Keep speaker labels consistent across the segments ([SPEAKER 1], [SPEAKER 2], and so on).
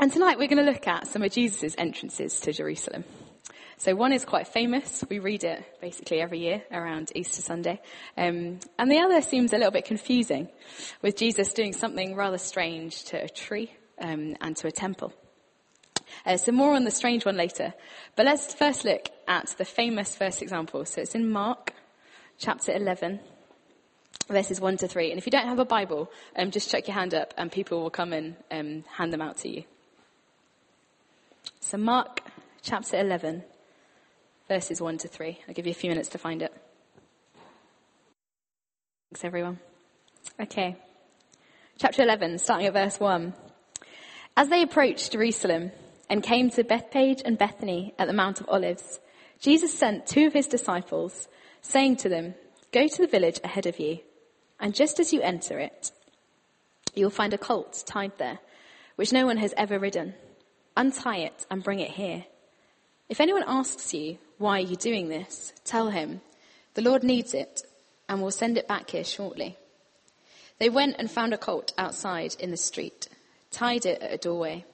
[SPEAKER 1] And tonight we're going to look at some of Jesus' entrances to Jerusalem. So one is quite famous. We read it basically every year around Easter Sunday. And the other seems a little bit confusing, with Jesus doing something rather strange to a tree and to a temple. So more on the strange one later. But let's first look at the famous first example. So it's in Mark chapter 11, verses 1 to 3. And if you don't have a Bible, just chuck your hand up and people will come and hand them out to you. So Mark chapter 11, verses 1 to 3. I'll give you a few minutes to find it. Thanks, everyone. Okay. Chapter 11, starting at verse 1. As they approached Jerusalem and came to Bethphage and Bethany at the Mount of Olives, Jesus sent 2 of his disciples, saying to them, "Go to the village ahead of you, and just as you enter it, you will find a colt tied there, which no one has ever ridden. Untie it and bring it here. If anyone asks you, 'Why are you doing this?' tell him, 'The Lord needs it, and will send it back here shortly.'" They went and found a colt outside in the street, tied at a doorway.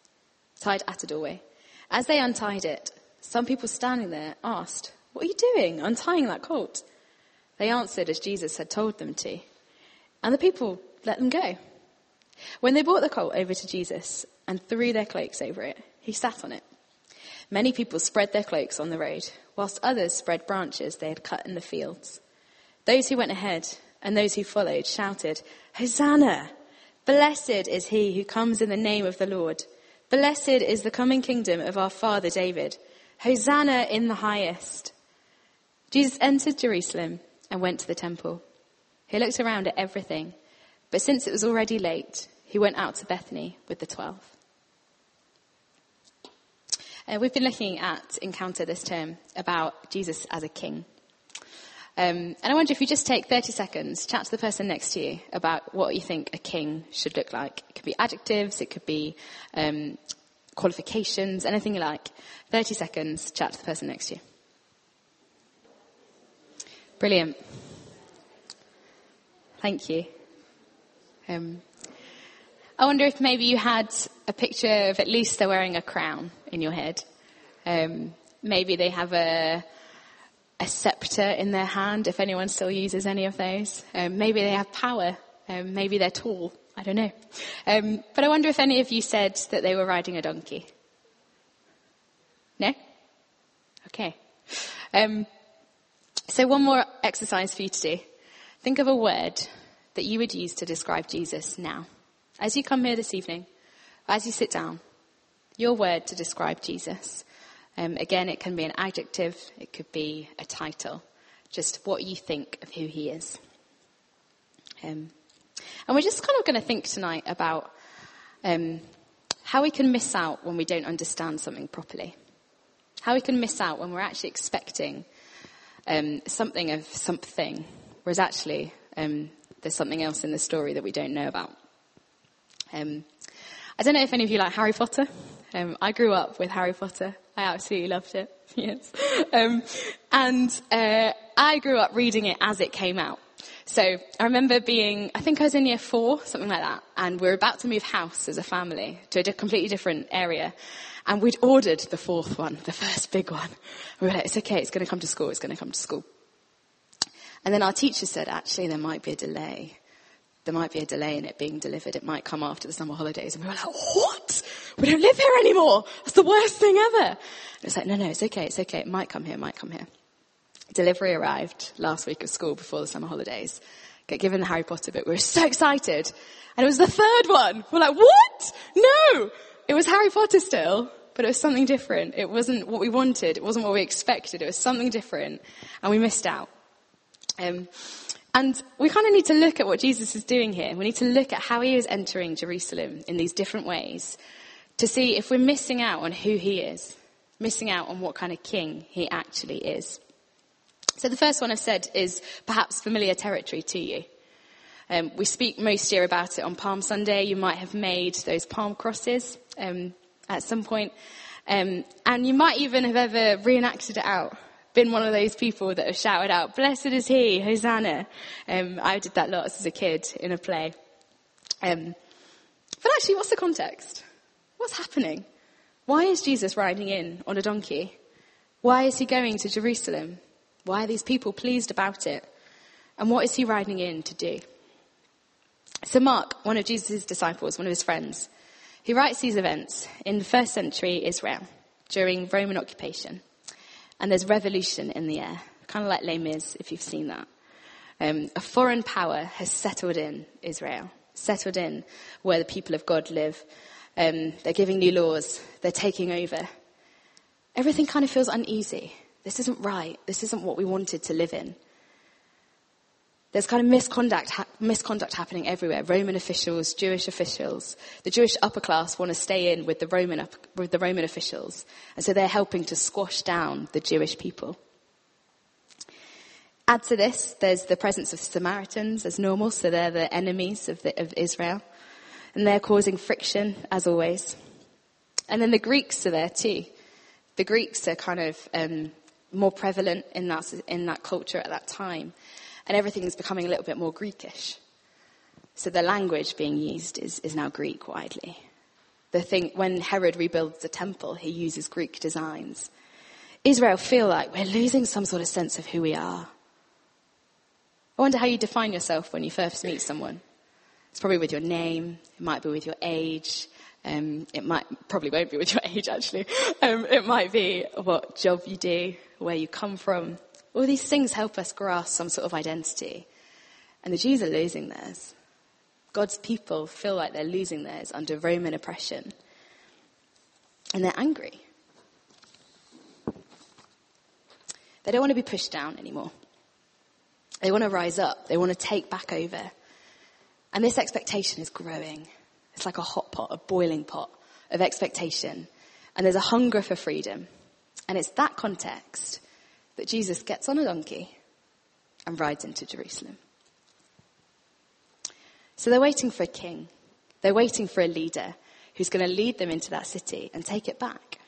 [SPEAKER 1] As they untied it, some people standing there asked, "What are you doing, untying that colt?" They answered as Jesus had told them to, and the people let them go. When they brought the colt over to Jesus and threw their cloaks over it, he sat on it. Many people spread their cloaks on the road, whilst others spread branches they had cut in the fields. Those who went ahead and those who followed shouted, "Hosanna! Blessed is he who comes in the name of the Lord. Blessed is the coming kingdom of our father David. Hosanna in the highest." Jesus entered Jerusalem and went to the temple. He looked around at everything, but since it was already late, he went out to Bethany with the 12. We've been looking at Encounter this term about Jesus as a king. And I wonder if you just take 30 seconds, chat to the person next to you about what you think a king should look like. It could be adjectives, it could be qualifications, anything you like. 30 seconds, chat to the person next to you. Brilliant. Thank you. I wonder if maybe you had a picture of at least they're wearing a crown in your head. Maybe they have a scepter in their hand, if anyone still uses any of those. Maybe they have power. Maybe they're tall. I don't know. But I wonder if any of you said that they were riding a donkey. No? Okay. So one more exercise for you to do. Think of a word that you would use to describe Jesus now. As you come here this evening, as you sit down, your word to describe Jesus. Again, it can be an adjective, it could be a title, just what you think of who he is. And we're just kind of going to think tonight about how we can miss out when we don't understand something properly. How we can miss out when we're actually expecting something of something, whereas actually there's something else in the story that we don't know about. I don't know if any of you like Harry Potter. I grew up with Harry Potter. I absolutely loved it. Yes. And I grew up reading it as it came out. So I remember I think I was in year 4, something like that. And we were about to move house as a family to a completely different area. And we'd ordered the 4th one, the first big one. We were like, it's okay, it's going to come to school. And then our teacher said, actually, there might be a delay. There might be a delay in it being delivered. It might come after the summer holidays. And we were like, what? We don't live here anymore. That's the worst thing ever. And it's like, no, it's okay. It might come here. Delivery arrived last week of school before the summer holidays. Get given the Harry Potter book. We were so excited. And it was the 3rd one. We're like, what? No! It was Harry Potter still, but it was something different. It wasn't what we wanted. It wasn't what we expected. It was something different. And we missed out. And we kind of need to look at what Jesus is doing here. We need to look at how he is entering Jerusalem in these different ways to see if we're missing out on who he is, missing out on what kind of king he actually is. So the first one I've said is perhaps familiar territory to you. We speak most year about it on Palm Sunday. You might have made those palm crosses at some point. And you might even have ever reenacted it out. Been one of those people that have shouted out, "Blessed is he, Hosanna." I did that lots as a kid in a play. But actually, what's the context? what's happening? Why is Jesus riding in on a donkey? Why is he going to Jerusalem? Why are these people pleased about it? And what is he riding in to do? So Mark, one of Jesus' disciples, one of his friends, he writes these events in the first century Israel during Roman occupation. And there's revolution in the air, kind of like Les Mis, if you've seen that. A foreign power has settled in Israel, settled in where the people of God live. They're giving new laws. They're taking over. Everything kind of feels uneasy. This isn't right. This isn't what we wanted to live in. There's kind of misconduct happening everywhere. Roman officials, Jewish officials. The Jewish upper class want to stay in with the Roman officials. And so they're helping to squash down the Jewish people. Add to this, there's the presence of Samaritans as normal, so they're the enemies of Israel. And they're causing friction, as always. And then the Greeks are there too. The Greeks are kind of more prevalent in that culture at that time. And everything is becoming a little bit more Greekish. So the language being used is now Greek widely. When Herod rebuilds the temple, he uses Greek designs. Israel feel like we're losing some sort of sense of who we are. I wonder how you define yourself when you first meet someone. It's probably with your name. It might be with your age. Probably won't be with your age, actually. It might be what job you do, where you come from. All these things help us grasp some sort of identity. And the Jews are losing theirs. God's people feel like they're losing theirs under Roman oppression. And they're angry. They don't want to be pushed down anymore. They want to rise up. They want to take back over. And this expectation is growing. It's like a hot pot, a boiling pot of expectation. And there's a hunger for freedom. And it's that context that Jesus gets on a donkey and rides into Jerusalem. So they're waiting for a king. They're waiting for a leader who's going to lead them into that city and take it back.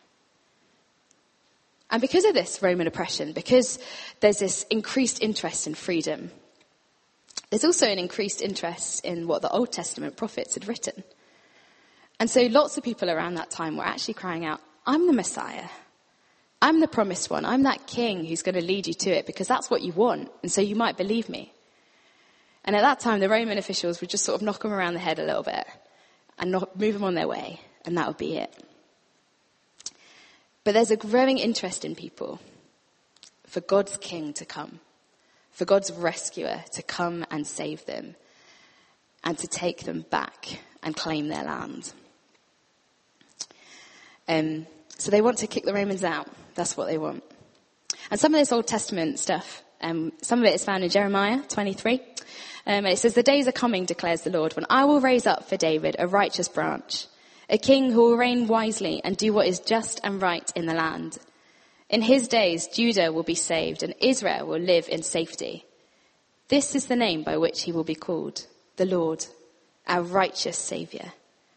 [SPEAKER 1] And because of this Roman oppression, because there's this increased interest in freedom, there's also an increased interest in what the Old Testament prophets had written. And so lots of people around that time were actually crying out, I'm the Messiah. I'm the promised one. I'm that king who's going to lead you to it because that's what you want. And so you might believe me. And at that time, the Roman officials would just sort of knock them around the head a little bit and move them on their way. And that would be it. But there's a growing interest in people for God's king to come, for God's rescuer to come and save them and to take them back and claim their land. So they want to kick the Romans out. That's what they want. And some of this Old Testament stuff, some of it is found in Jeremiah 23. And it says, the days are coming, declares the Lord, when I will raise up for David a righteous branch, a king who will reign wisely and do what is just and right in the land. In his days, Judah will be saved and Israel will live in safety. This is the name by which he will be called, the Lord, our righteous Saviour.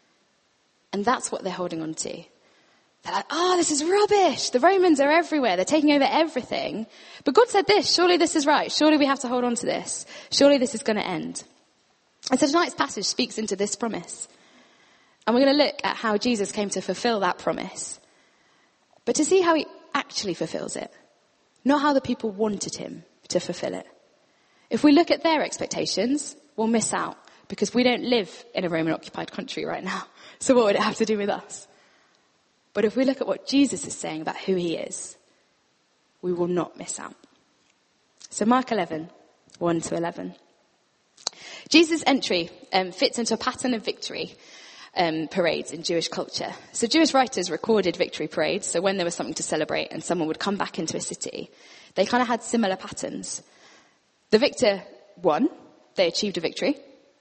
[SPEAKER 1] And that's what they're holding on to. They're like, this is rubbish. The Romans are everywhere. They're taking over everything. But God said this. Surely this is right. Surely we have to hold on to this. Surely this is going to end. And so tonight's passage speaks into this promise. And we're going to look at how Jesus came to fulfill that promise. But to see how he actually fulfills it. Not how the people wanted him to fulfill it. If we look at their expectations, we'll miss out. Because we don't live in a Roman occupied country right now. So what would it have to do with us? But if we look at what Jesus is saying about who he is, we will not miss out. So Mark 11, 1 to 11. Jesus' entry fits into a pattern of victory parades in Jewish culture. So Jewish writers recorded victory parades. So when there was something to celebrate and someone would come back into a city, they kind of had similar patterns. The victor won. They achieved a victory.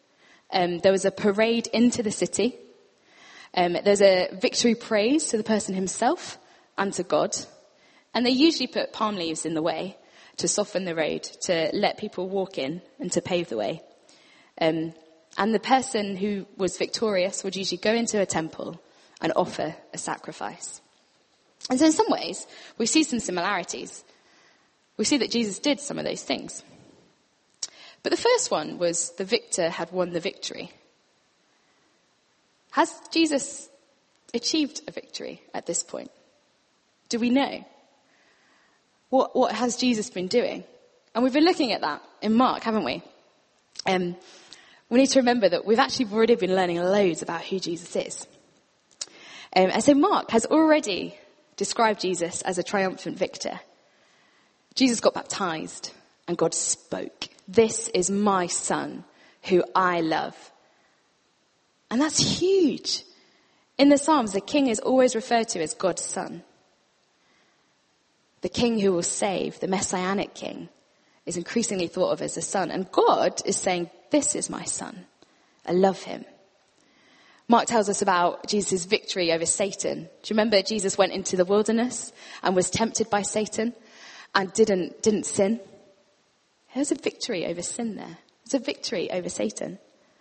[SPEAKER 1] There was a parade into the city. There's a victory praise to the person himself and to God. And they usually put palm leaves in the way to soften the road, to let people walk in and to pave the way. And the person who was victorious would usually go into a temple and offer a sacrifice. And so in some ways, we see some similarities. We see that Jesus did some of those things. But the first one was the victor had won the victory. Has Jesus achieved a victory at this point? Do we know? What has Jesus been doing? And we've been looking at that in Mark, haven't we? We need to remember that we've actually already been learning loads about who Jesus is. And so Mark has already described Jesus as a triumphant victor. Jesus got baptized and God spoke. This is my son who I love. And that's huge. In the Psalms, the king is always referred to as God's son. The king who will save, the messianic king, is increasingly thought of as the son. And God is saying, this is my son. I love him. Mark tells us about Jesus' victory over Satan. Do you remember Jesus went into the wilderness and was tempted by Satan and didn't sin? There's a victory over sin there. There's a victory over Satan.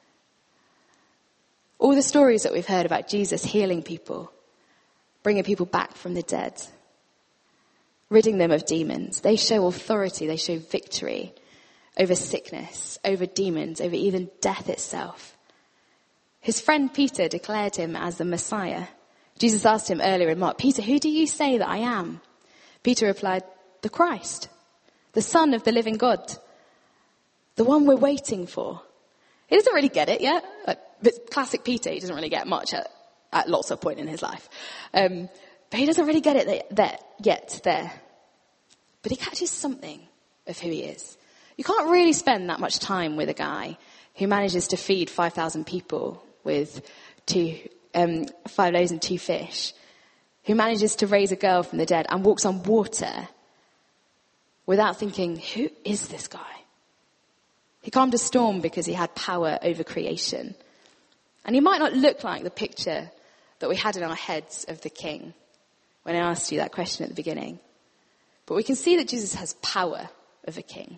[SPEAKER 1] All the stories that we've heard about Jesus healing people, bringing people back from the dead, ridding them of demons, they show authority, they show victory over sickness, over demons, over even death itself. His friend Peter declared him as the Messiah. Jesus asked him earlier in Mark, Peter, who do you say that I am? Peter replied, the Christ, the Son of the living God, the one we're waiting for. He doesn't really get it yet. But classic Peter, he doesn't really get much at lots of point in his life. But he doesn't really get it yet there. But he catches something of who he is. You can't really spend that much time with a guy who manages to feed 5,000 people with 5 loaves and 2 fish, who manages to raise a girl from the dead and walks on water without thinking, who is this guy? He calmed a storm because he had power over creation. And he might not look like the picture that we had in our heads of the king when I asked you that question at the beginning. But we can see that Jesus has power of a king.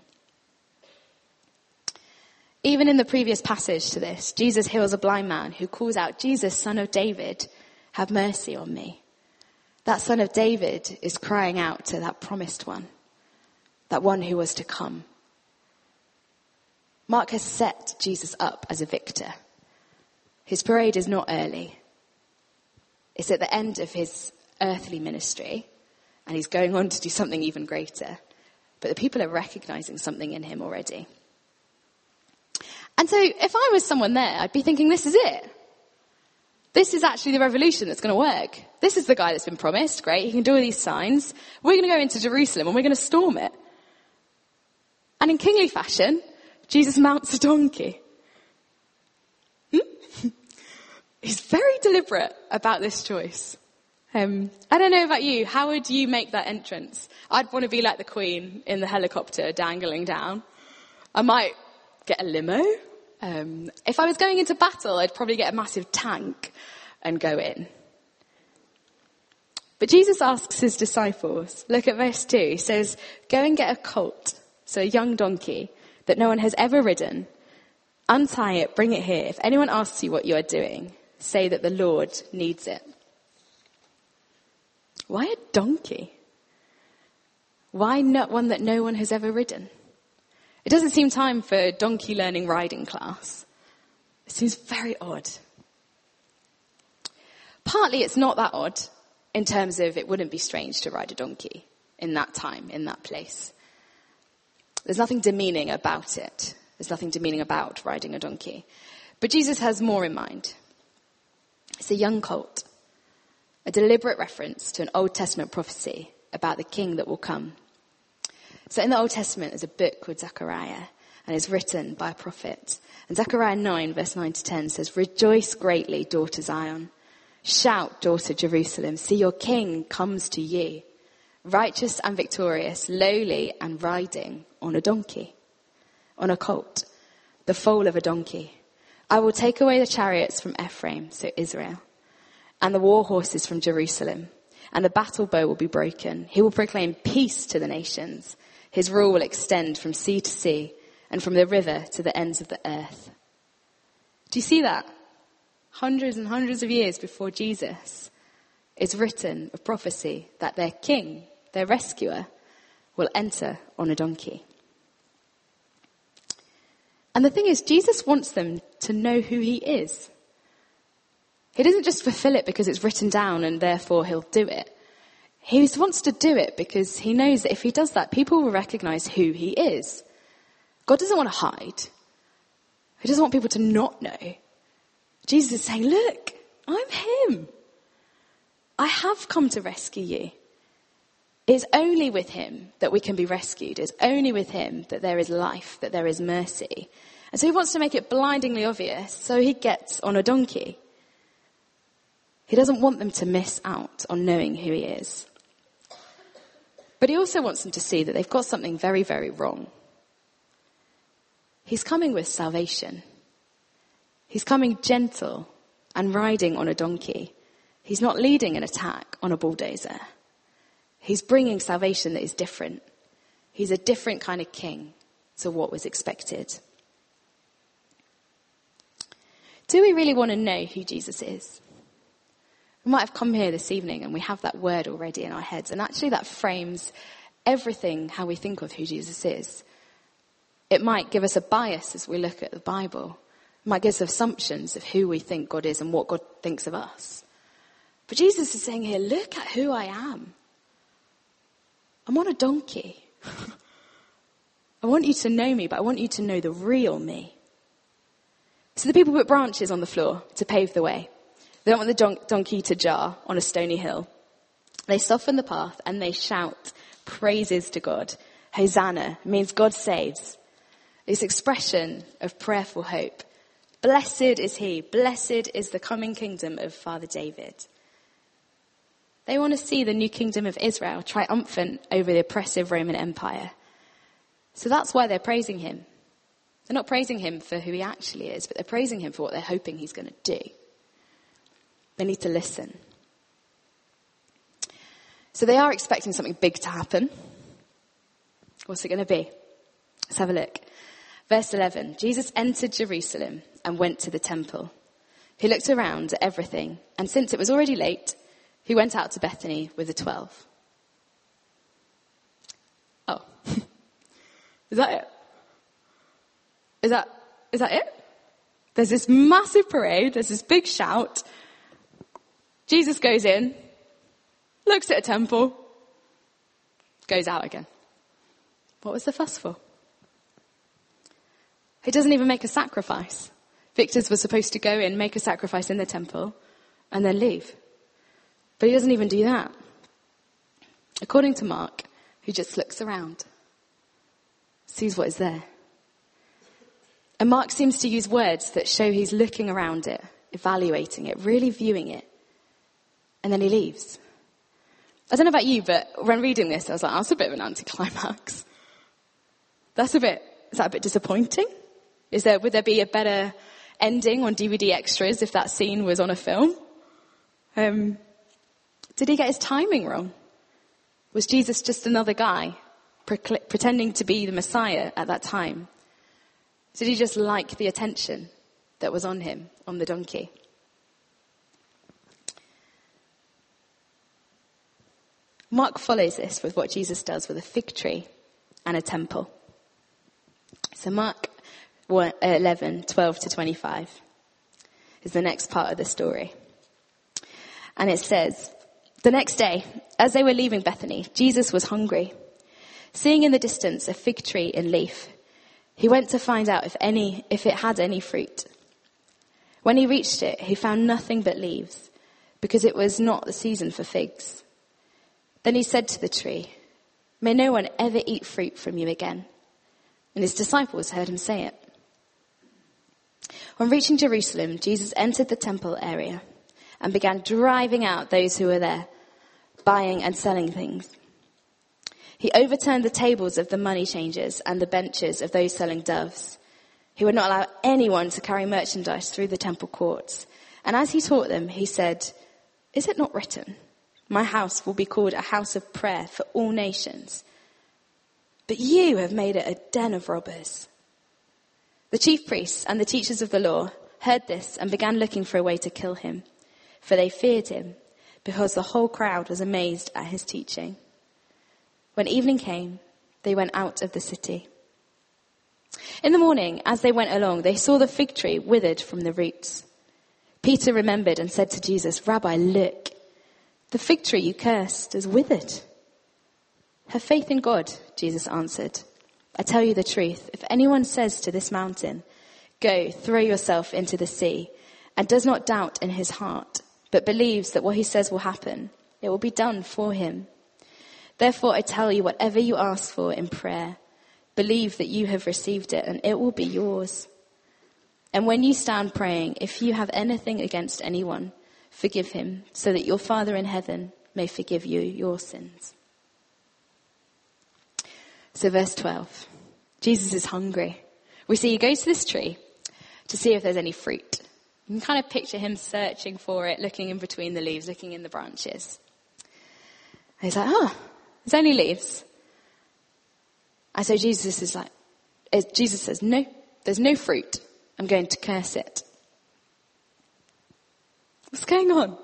[SPEAKER 1] Even in the previous passage to this, Jesus heals a blind man who calls out, Jesus, son of David, have mercy on me. That son of David is crying out to that promised one, that one who was to come. Mark has set Jesus up as a victor. His parade is not early. It's at the end of his earthly ministry, and he's going on to do something even greater. But the people are recognizing something in him already. And so if I was someone there, I'd be thinking, this is it. This is actually the revolution that's going to work. This is the guy that's been promised. Great, he can do all these signs. We're going to go into Jerusalem and we're going to storm it. And in kingly fashion, Jesus mounts a donkey. He's very deliberate about this choice. I don't know about you. How would you make that entrance? I'd want to be like the Queen in the helicopter dangling down. I might get a limo. If I was going into battle, I'd probably get a massive tank and go in. But Jesus asks his disciples, look at verse 2. He says, go and get a colt, so a young donkey that no one has ever ridden. Untie it, bring it here. If anyone asks you what you are doing, say that the Lord needs it. Why a donkey? Why not one that no one has ever ridden? It doesn't seem time for a donkey learning riding class. It seems very odd. Partly it's not that odd in terms of it wouldn't be strange to ride a donkey in that time, in that place. There's nothing demeaning about it. There's nothing demeaning about riding a donkey. But Jesus has more in mind. It's a young colt, a deliberate reference to an Old Testament prophecy about the king that will come. So in the Old Testament, there's a book called Zechariah, and it's written by a prophet. And Zechariah 9, verse 9 to 10 says, rejoice greatly, daughter Zion. Shout, daughter Jerusalem. See, your king comes to you, righteous and victorious, lowly and riding on a donkey, on a colt, the foal of a donkey. I will take away the chariots from Ephraim, so Israel, and the war horses from Jerusalem, and the battle bow will be broken. He will proclaim peace to the nations. His rule will extend from sea to sea and from the river to the ends of the earth. Do you see that? Hundreds and hundreds of years before Jesus, it's written a prophecy that their king, their rescuer, will enter on a donkey. And the thing is, Jesus wants them to know who he is. He doesn't just fulfill it because it's written down and therefore he'll do it. He wants to do it because he knows that if he does that, people will recognize who he is. God doesn't want to hide. He doesn't want people to not know. Jesus is saying, look, I'm him. I have come to rescue you. It's only with him that we can be rescued. It's only with him that there is life, that there is mercy. And so he wants to make it blindingly obvious, so he gets on a donkey. He doesn't want them to miss out on knowing who he is. But he also wants them to see that they've got something very, very wrong. He's coming with salvation. He's coming gentle and riding on a donkey. He's not leading an attack on a bulldozer. He's bringing salvation that is different. He's a different kind of king to what was expected. Do we really want to know who Jesus is? We might have come here this evening and we have that word already in our heads, and actually that frames everything how we think of who Jesus is. It might give us a bias as we look at the Bible. It might give us assumptions of who we think God is and what God thinks of us. But Jesus is saying here, look at who I am. I'm on a donkey. I want you to know me, but I want you to know the real me. So the people put branches on the floor to pave the way. They don't want the donkey to jar on a stony hill. They soften the path and they shout praises to God. Hosanna means God saves. This expression of prayerful hope. Blessed is he. Blessed is the coming kingdom of Father David. They want to see the new kingdom of Israel triumphant over the oppressive Roman Empire. So that's why they're praising him. They're not praising him for who he actually is, but they're praising him for what they're hoping he's going to do. They need to listen. So they are expecting something big to happen. What's it going to be? Let's have a look. Verse 11, Jesus entered Jerusalem and went to the temple. He looked around at everything, and since it was already late, he went out to Bethany with the 12. Oh. Is that it? Is that it? There's this massive parade, there's this big shout. Jesus goes in, looks at a temple, goes out again. What was the fuss for? He doesn't even make a sacrifice. Victors were supposed to go in, make a sacrifice in the temple, and then leave. But he doesn't even do that. According to Mark, he just looks around, sees what is there. And Mark seems to use words that show he's looking around it, evaluating it, really viewing it. And then he leaves. I don't know about you, but when reading this, I was like, that's a bit of an anticlimax. Is that a bit disappointing? Would there be a better ending on DVD extras if that scene was on a film? Did he get his timing wrong? Was Jesus just another guy pretending to be the Messiah at that time? Did he just like the attention that was on him, on the donkey? Mark follows this with what Jesus does with a fig tree and a temple. So Mark 11, 12 to 25 is the next part of the story. And it says, the next day, as they were leaving Bethany, Jesus was hungry. Seeing in the distance a fig tree in leaf, he went to find out if it had any fruit. When he reached it, he found nothing but leaves, because it was not the season for figs. Then he said to the tree, may no one ever eat fruit from you again. And his disciples heard him say it. On reaching Jerusalem, Jesus entered the temple area and began driving out those who were there, buying and selling things. He overturned the tables of the money changers and the benches of those selling doves. He would not allow anyone to carry merchandise through the temple courts. And as he taught them, he said, is it not written, my house will be called a house of prayer for all nations? But you have made it a den of robbers. The chief priests and the teachers of the law heard this and began looking for a way to kill him, for they feared him, because the whole crowd was amazed at his teaching. When evening came, they went out of the city. In the morning, as they went along, they saw the fig tree withered from the roots. Peter remembered and said to Jesus, "Rabbi, look, the fig tree you cursed is withered." "Have faith in God," Jesus answered. "I tell you the truth. If anyone says to this mountain, 'Go, throw yourself into the sea,' and does not doubt in his heart, but believes that what he says will happen, it will be done for him. Therefore, I tell you, whatever you ask for in prayer, believe that you have received it and it will be yours. And when you stand praying, if you have anything against anyone, forgive him, so that your Father in heaven may forgive you your sins." So verse 12, Jesus is hungry. We see he goes to this tree to see if there's any fruit. You can kind of picture him searching for it, looking in between the leaves, looking in the branches. And he's like, "Oh, there's only leaves." And so Jesus says, "No, there's no fruit. I'm going to curse it." What's going on?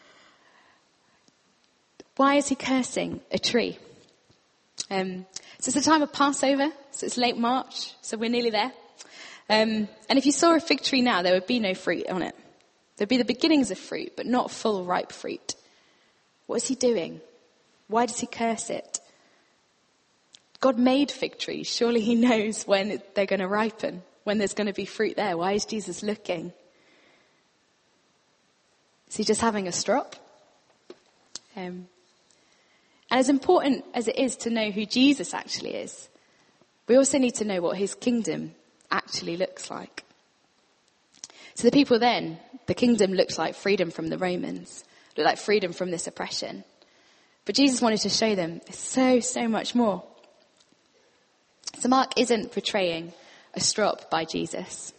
[SPEAKER 1] Why is he cursing a tree? So it's the time of Passover, so it's late March, so we're nearly there. And if you saw a fig tree now, there would be no fruit on it. There'd be the beginnings of fruit, but not full ripe fruit. What is he doing? Why does he curse it? God made fig trees. Surely he knows when they're going to ripen, when there's going to be fruit there. Why is Jesus looking? Is he just having a strop? And as important as it is to know who Jesus actually is, we also need to know what his kingdom actually looks like. So the people then, the kingdom looked like freedom from the Romans, looked like freedom from this oppression. But Jesus wanted to show them so much more. So Mark isn't portraying a strop by Jesus.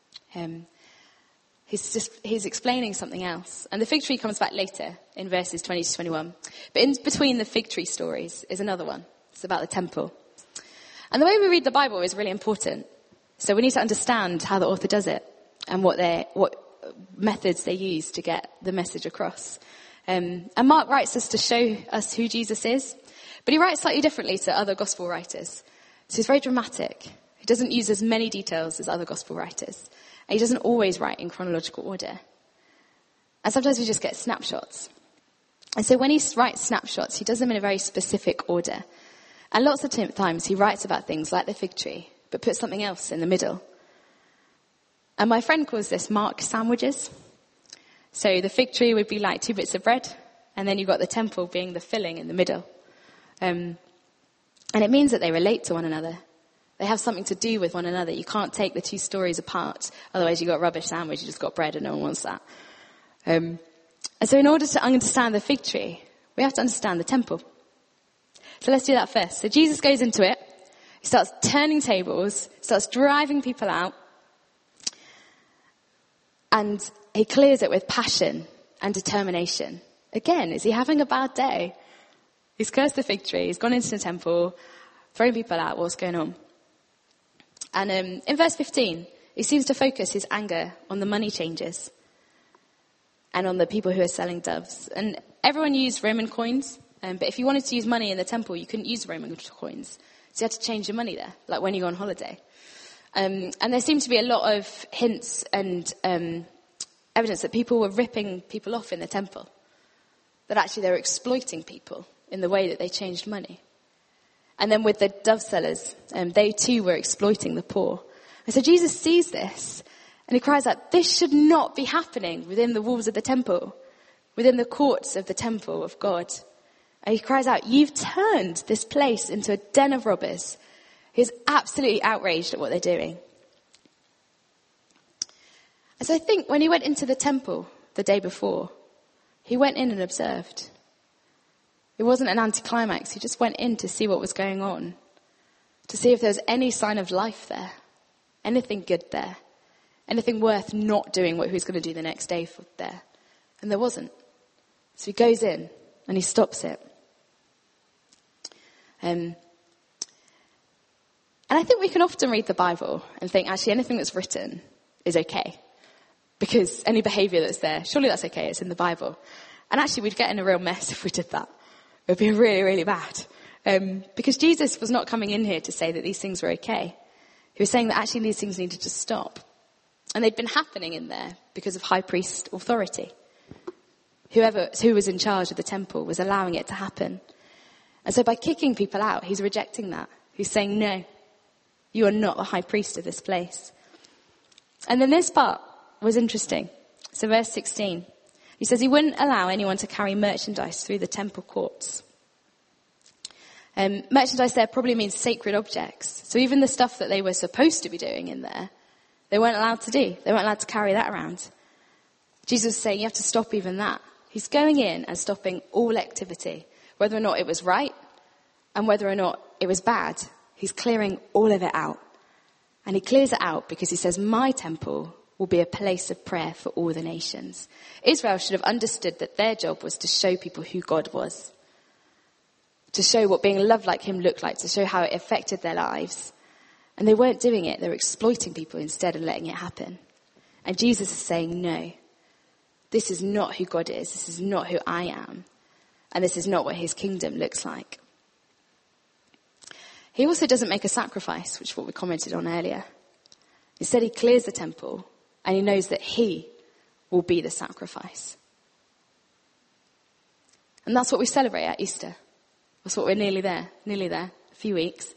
[SPEAKER 1] He's explaining something else. And the fig tree comes back later in verses 20 to 21. But in between the fig tree stories is another one. It's about the temple. And the way we read the Bible is really important. So we need to understand how the author does it and what methods they use to get the message across. And Mark writes us to show us who Jesus is, but he writes slightly differently to other gospel writers. So he's very dramatic. He doesn't use as many details as other gospel writers. And he doesn't always write in chronological order. And sometimes we just get snapshots. And so when he writes snapshots, he does them in a very specific order. And lots of times he writes about things like the fig tree, but puts something else in the middle. And my friend calls this Mark sandwiches. So the fig tree would be like 2 bits of bread, and then you've got the temple being the filling in the middle. And it means that they relate to one another. They have something to do with one another. You can't take the two stories apart. Otherwise you've got a rubbish sandwich, you just got bread and no one wants that. And so in order to understand the fig tree, we have to understand the temple. So let's do that first. So Jesus goes into it. He starts turning tables, starts driving people out. And he clears it with passion and determination. Again, is he having a bad day? He's cursed the fig tree. He's gone into the temple, throwing people out. What's going on? And in verse 15, he seems to focus his anger on the money changers and on the people who are selling doves. And everyone used Roman coins, but if you wanted to use money in the temple, you couldn't use Roman coins. So you had to change your money there, like when you go on holiday. And there seemed to be a lot of hints and evidence that people were ripping people off in the temple. That actually they were exploiting people in the way that they changed money. And then with the dove sellers, they too were exploiting the poor. And so Jesus sees this and he cries out, this should not be happening within the walls of the temple, within the courts of the temple of God. And he cries out, you've turned this place into a den of robbers. He's absolutely outraged at what they're doing. And so I think when he went into the temple the day before, he went in and observed. It wasn't an anticlimax. He just went in to see what was going on, to see if there was any sign of life there, anything good there, anything worth not doing what he was going to do the next day there. And there wasn't. So he goes in and he stops it. And I think we can often read the Bible and think, actually, anything that's written is okay. Because any behavior that's there, surely that's okay, it's in the Bible. And actually, we'd get in a real mess if we did that. It would be really, really bad. Because Jesus was not coming in here to say that these things were okay. He was saying that actually these things needed to stop. And they'd been happening in there because of high priest authority. Who was in charge of the temple was allowing it to happen. And so by kicking people out, he's rejecting that. He's saying, no, you are not the high priest of this place. And then this part was interesting. So verse 16, he says he wouldn't allow anyone to carry merchandise through the temple courts. Merchandise there probably means sacred objects. So even the stuff that they were supposed to be doing in there, they weren't allowed to do. They weren't allowed to carry that around. Jesus was saying you have to stop even that. He's going in and stopping all activity, whether or not it was right and whether or not it was bad. He's clearing all of it out. And he clears it out because he says, my temple will be a place of prayer for all the nations. Israel should have understood that their job was to show people who God was, to show what being loved like him looked like, to show how it affected their lives. And they weren't doing it. They were exploiting people instead of letting it happen. And Jesus is saying, no, this is not who God is. This is not who I am. And this is not what his kingdom looks like. He also doesn't make a sacrifice, which is what we commented on earlier. Instead, he clears the temple and he knows that he will be the sacrifice. And that's what we celebrate at Easter. That's what we're nearly there, a few weeks.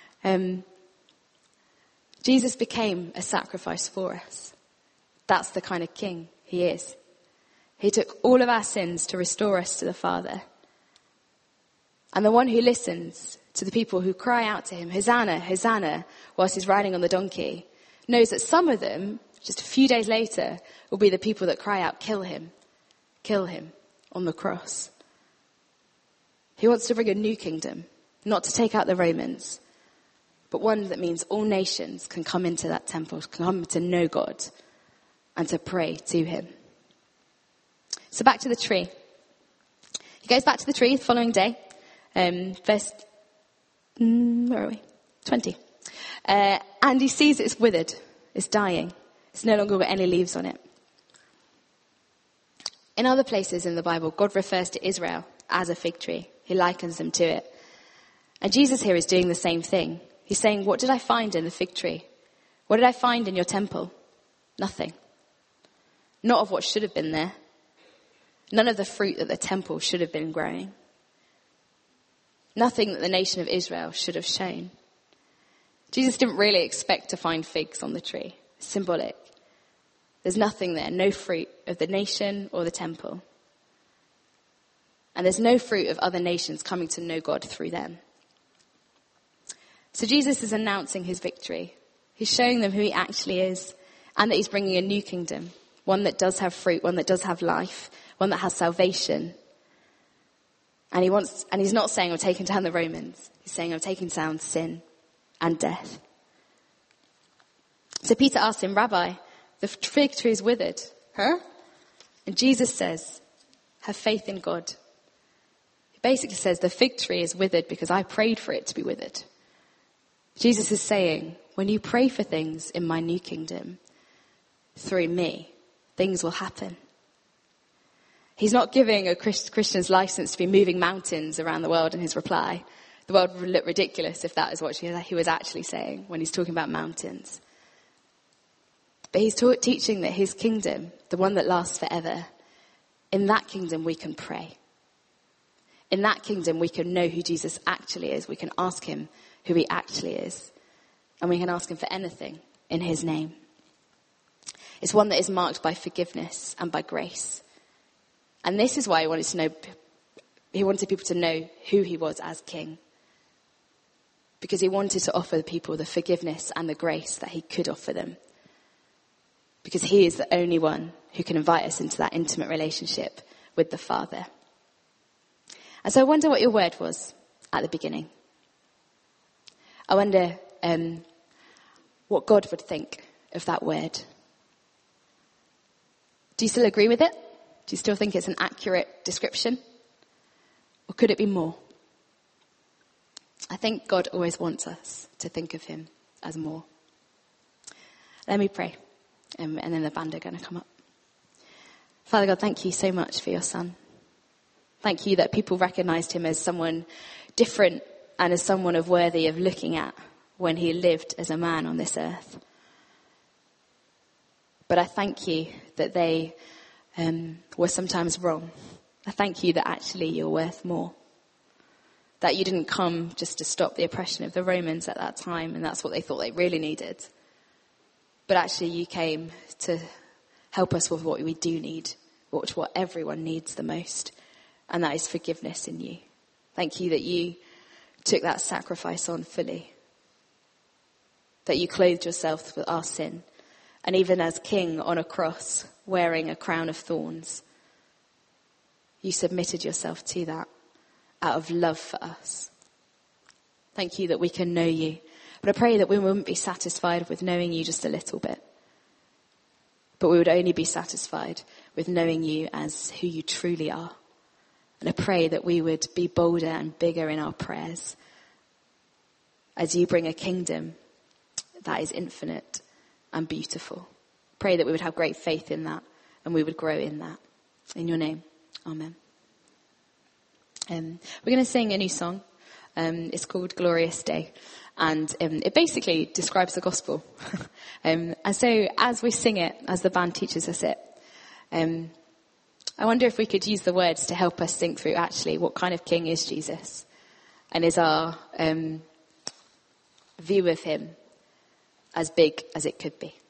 [SPEAKER 1] Jesus became a sacrifice for us. That's the kind of king he is. He took all of our sins to restore us to the Father. And the one who listens to the people who cry out to him, Hosanna, Hosanna, whilst he's riding on the donkey, knows that some of them, just a few days later, will be the people that cry out, kill him on the cross. He wants to bring a new kingdom, not to take out the Romans, but one that means all nations can come into that temple, can come to know God and to pray to him. So back to the tree. He goes back to the tree the following day, verse, where are we? 20. And he sees it's withered, it's dying. It's no longer got any leaves on it. In other places in the Bible, God refers to Israel as a fig tree. He likens them to it. And Jesus here is doing the same thing. He's saying, what did I find in the fig tree? What did I find in your temple? Nothing. Not of what should have been there. None of the fruit that the temple should have been growing. Nothing that the nation of Israel should have shown. Jesus didn't really expect to find figs on the tree. It's symbolic. There's nothing there, no fruit of the nation or the temple. And there's no fruit of other nations coming to know God through them. So Jesus is announcing his victory. He's showing them who he actually is and that he's bringing a new kingdom, one that does have fruit, one that does have life, one that has salvation. And he's not saying I'm taking down the Romans. He's saying I'm taking down sin and death. So Peter asked him, Rabbi, the fig tree is withered. Huh? And Jesus says, have faith in God. He basically says the fig tree is withered because I prayed for it to be withered. Jesus is saying, when you pray for things in my new kingdom, through me, things will happen. He's not giving a Christian's license to be moving mountains around the world in his reply. The world would look ridiculous if that is what he was actually saying when he's talking about mountains. But he's teaching that his kingdom, the one that lasts forever, in that kingdom we can pray. In that kingdom we can know who Jesus actually is. We can ask him who he actually is. And we can ask him for anything in his name. It's one that is marked by forgiveness and by grace. And this is why he wanted people to know who he was as king. Because he wanted to offer the people the forgiveness and the grace that he could offer them. Because he is the only one who can invite us into that intimate relationship with the Father. And so I wonder what your word was at the beginning. I wonder what God would think of that word. Do you still agree with it? Do you still think it's an accurate description? Or could it be more? I think God always wants us to think of him as more. Let me pray. And then the band are going to come up. Father God, thank you so much for your son. Thank you that people recognized him as someone different and as someone worthy of looking at when he lived as a man on this earth. But I thank you that they were sometimes wrong. I thank you that actually you're worth more. That you didn't come just to stop the oppression of the Romans at that time, and that's what they thought they really needed. But actually you came to help us with what we do need, what everyone needs the most, and that is forgiveness in you. Thank you that you took that sacrifice on fully, that you clothed yourself with our sin, and even as king on a cross, wearing a crown of thorns, you submitted yourself to that out of love for us. Thank you that we can know you. But I pray that we wouldn't be satisfied with knowing you just a little bit, but we would only be satisfied with knowing you as who you truly are. And I pray that we would be bolder and bigger in our prayers as you bring a kingdom that is infinite and beautiful. Pray that we would have great faith in that and we would grow in that. In your name, amen. We're going to sing a new song. It's called Glorious Day. And it basically describes the gospel. And so as we sing it, as the band teaches us it, I wonder if we could use the words to help us think through actually what kind of king is Jesus, and is our view of him as big as it could be.